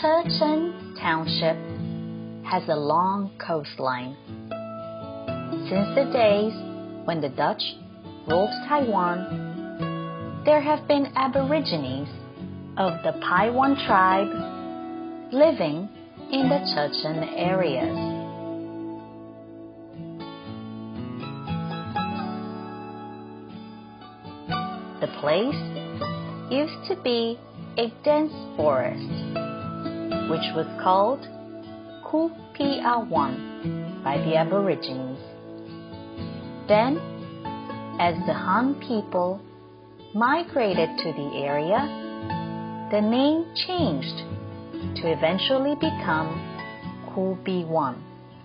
Checheng Township has a long coastline. Since the days when the Dutch ruled Taiwan, there have been Aborigines of the Paiwan tribe living in the Checheng areas. The place used to be a dense forest, which was called Kupiawan by the Aborigines. Then, as the Han people migrated to the area, the name changed to eventually become Kubiwan.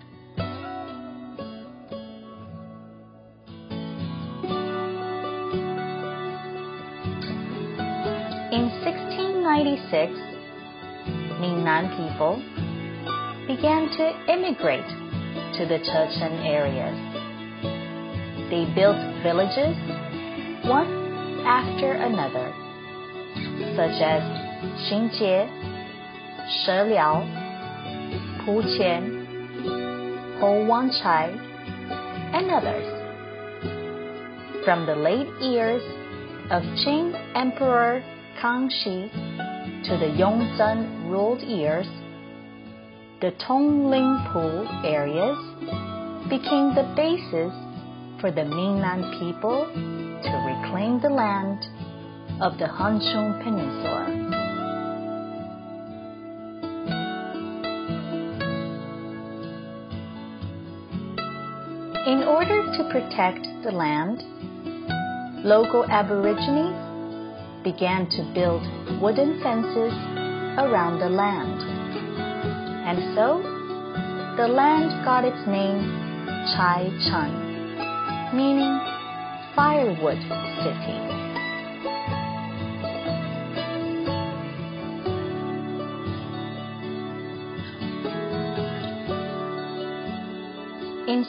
In 1696, Mingnan people began to immigrate to the Checheng areas. They built villages one after another, such as Xinjie, Sheliao, Puqian, Houwanchai, and others. From the late years of Qing Emperor Kangxi to the Yongzheng-ruled years, the Tonglingpu areas became the basis for the Mingnan people to reclaim the land of the Hanchun Peninsula. In order to protect the land, local Aborigines began to build wooden fences around the land. And so, the land got its name Chai Chun, meaning firewood city. In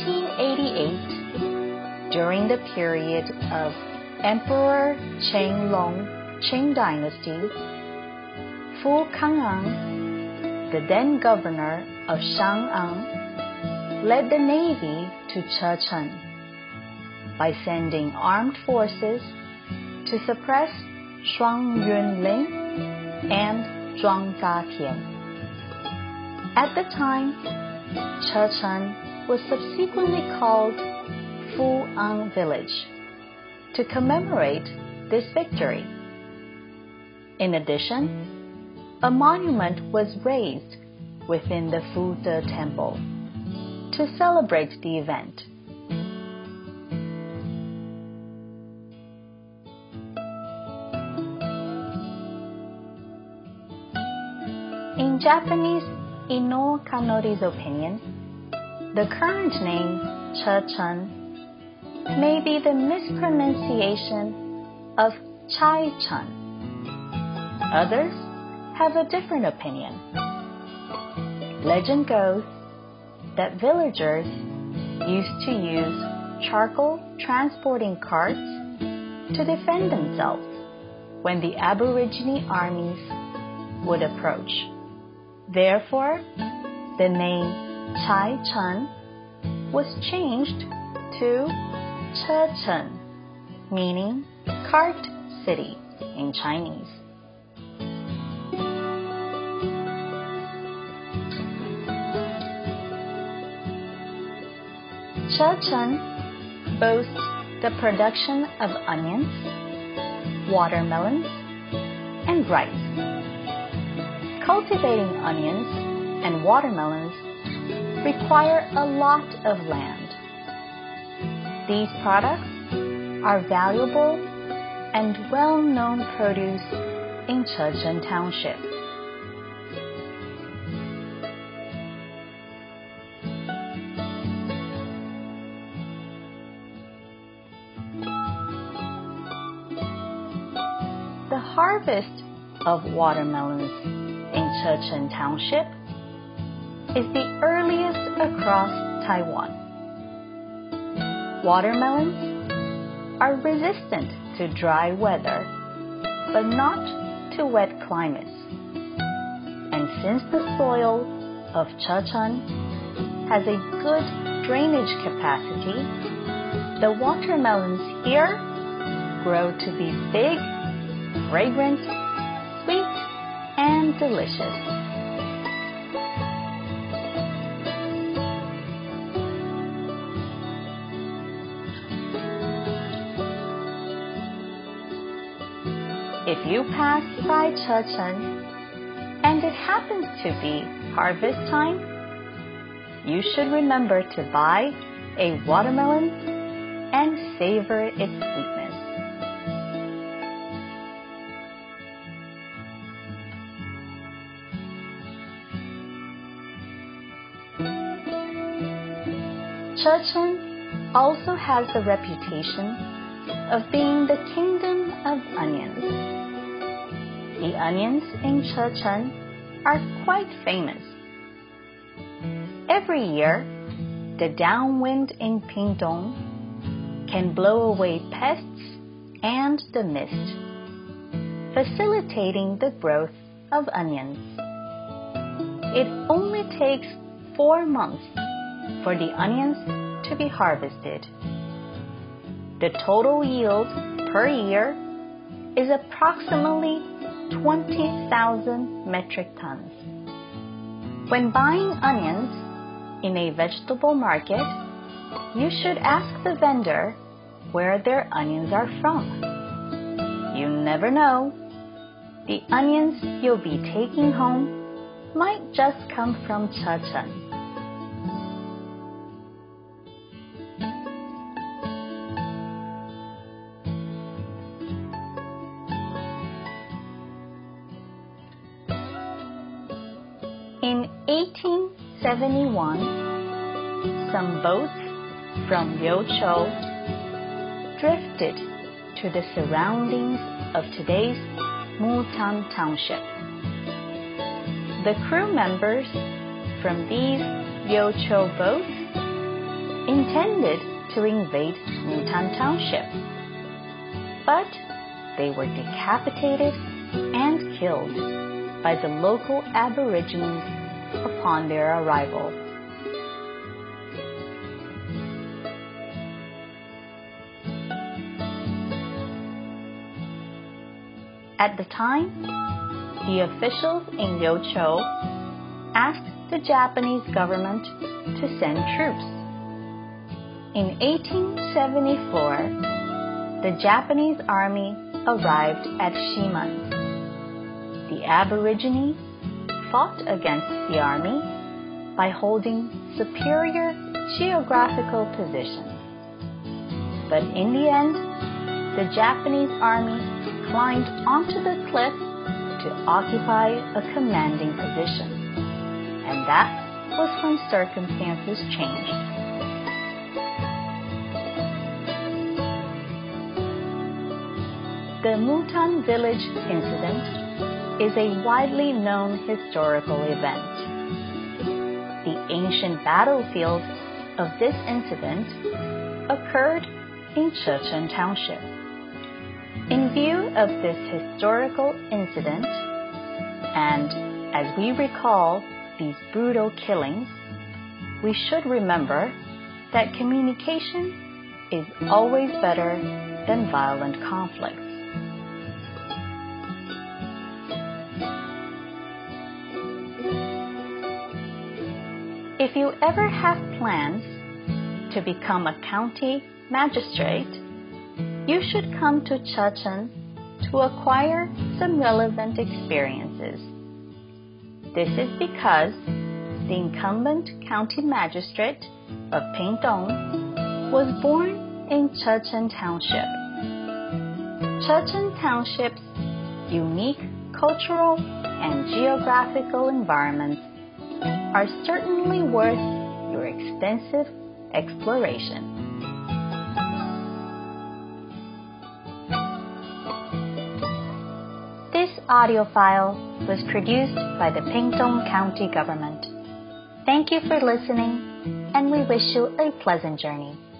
1788, during the period of Emperor Qianlong Qing Dynasty, Fu Kangang, the then governor of Shang'an, led the navy to Checheng by sending armed forces to suppress Shuang Yunlin and Zhuang Zatian. At the time, Checheng was subsequently called Fu'an Village to commemorate this victory. In addition, a monument was raised within the Fude Temple to celebrate the event. In Japanese Ino Kanori's opinion, the current name Checheng may be the mispronunciation of Chai Chun. Others have a different opinion. Legend goes that villagers used to use charcoal transporting carts to defend themselves when the Aborigine armies would approach. Therefore, the name Chai Chun was changed to Checheng, meaning cart city in Chinese. Checheng boasts the production of onions, watermelons, and rice. Cultivating onions and watermelons require a lot of land. These products are valuable and well-known produce in Checheng Township. The harvest of watermelons in Checheng Township is the earliest across Taiwan. Watermelons are resistant to dry weather, but not to wet climates, and And since the soil of Checheng has a good drainage capacity, the watermelons here grow to be big, fragrant, sweet, and delicious. If you pass by Checheng and it happens to be harvest time, you should remember to buy a watermelon and savor its sweetness. Checheng also has the reputation of being the kingdom of onions. The onions in Checheng are quite famous. Every year, the downwind in Pingtung can blow away pests and the mist, facilitating the growth of onions. It only takes 4 months for the onions to be harvested. The total yield per year is approximately 20,000 metric tons. When buying onions in a vegetable market, you should ask the vendor where their onions are from. You never know. The onions you'll be taking home might just come from Checheng. In 1871, some boats from Liuqiu drifted to the surroundings of today's Mutan Township. The crew members from these Liuqiu boats intended to invade Mutan Township, but they were decapitated and killed by the local Aborigines upon their arrival. At the time, the officials in Liuqiu asked the Japanese government to send troops. In 1874, the Japanese army arrived at Ximen. The Aborigines fought against the army by holding superior geographical positions. But in the end, the Japanese army climbed onto the cliff to occupy a commanding position. And that was when circumstances changed. The Mutan village incident is a widely known historical event. The ancient battlefield of this incident occurred in Checheng Township. In view of this historical incident, and as we recall these brutal killings, we should remember that communication is always better than violent conflicts. If you ever have plans to become a county magistrate, you should come to Checheng to acquire some relevant experiences. This is because the incumbent county magistrate of Pingtung was born in Checheng Township. Checheng Township's unique cultural and geographical environments are certainly worth your extensive exploration. This audio file was produced by the Pingtung County Government. Thank you for listening, and we wish you a pleasant journey.